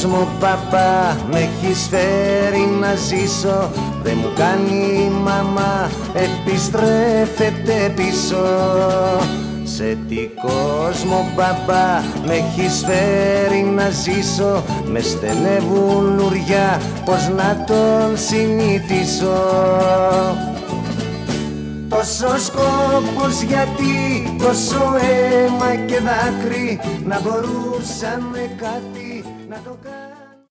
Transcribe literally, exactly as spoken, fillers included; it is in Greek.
κόσμο παπά με έχεις φέρει να ζήσω. Δε μου κάνει η μαμά, επιστρέφεται πίσω. Σε τι κόσμο μπαμπά με έχεις φέρει να ζήσω. Με στενεύουν λουριά, πως να τον συνηθίσω. Τόσο σκόπος γιατί, τόσο αίμα και δάκρυ. Να μπορούσαμε κάτι να το κάνουμε.